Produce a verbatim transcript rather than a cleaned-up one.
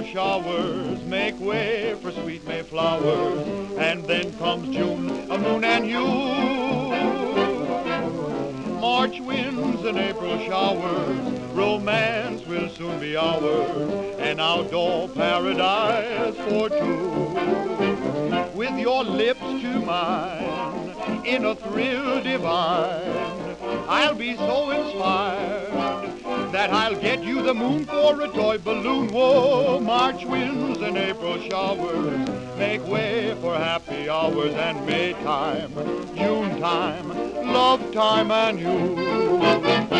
showers make way for sweet May flowers, and then comes June, a moon and you. March winds and April showers, romance will soon be ours, an outdoor paradise for two. With your lips to mine, in a thrill divine, I'll be so inspired that I'll get you the moon for a toy balloon. Whoa, March winds and April showers make way for happy hours, and May time, June time, love time and you.